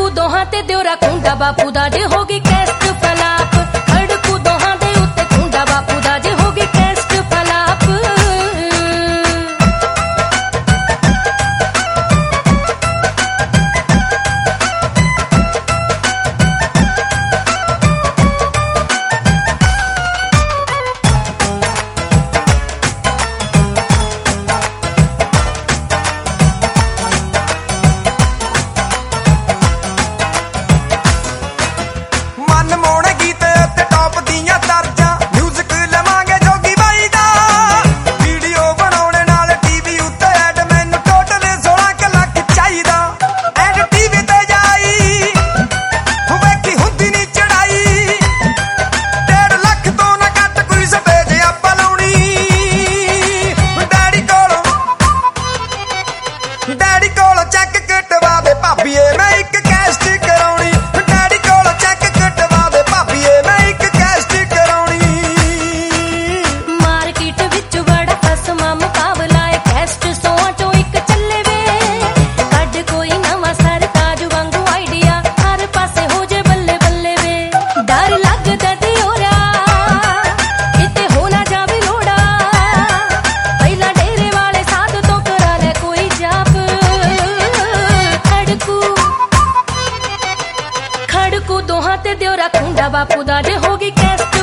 ਦੋਹਾਂ ਤੇ ਦਿਉਰਾ ਖੁੰਡਾ ਬਾਪੂ ਦਾ ਜੇ ਹੋ ਗਈ ਕੈਸਟ ਫਲਾਪ। ਖੜਕੂ ਦੋਹਾਂ ਦੇ ਉੱਤੇ ਖੁੰਡਾ ਬਾਪੂ ਦਾ ਜੇ ਹੋ ਗਈ ਕੈਸਟ ਫਲਾਪ। ਡੈਡੀ ਕੋਲੋਂ ਚੈੱਕ ਕਟਵਾ ਦੇ ਭਾਬੀਏ ਮੈਂ ਇੱਕ ਕੈਸਟ ਕਰਾਉਣੀ। ਡੈਡੀ ਕੋਲੋਂ ਚੈੱਕ ਕਟਵਾ ਦੇ ਭਾਬੀਏ ਮੈਂ ਇੱਕ ਕੈਸਟ ਕਰਾਉਣੀ। ਮਾਰਕੀਟ ਵਿੱਚ ਬੜਾ ਖਸਮਾ ਮੁਕਾਬਲਾ ਏ ਕੈਸਟ ਸੌਆਂ ਚੋਂ ਇੱਕ ਚੱਲੇ ਵੇ। ਕੱਢ ਕੋਈ ਨਵਾਂ ਸਰਤਾਜ ਵਾਂਗੂ ਆਈਡੀਆ ਹਰ ਪਾਸੇ ਹੋ ਜੇ ਬੱਲੇ ਬੱਲੇ ਵੇ। ਡਰ ਲੱਗਦਾ ਦਿਉਰਾ ਕਿਤੇ ਹੋ ਨਾ ਜਾਵੇ ਲੋੜਾ। ਪਹਿਲਾਂ ਡੇਰੇ ਵਾਲੇ ਸਾਧ ਤੋਂ ਕਰਾ ਲੈ ਕੋਈ ਜਾਪ। ਖੜਕੂ ਦੋਹਾਂ ਤੇ ਦਿਉਰਾ ਖੁੰਡਾ ਬਾਪੂ ਦਾ ਜੇ ਹੋ ਗਈ ਕੈਸਟ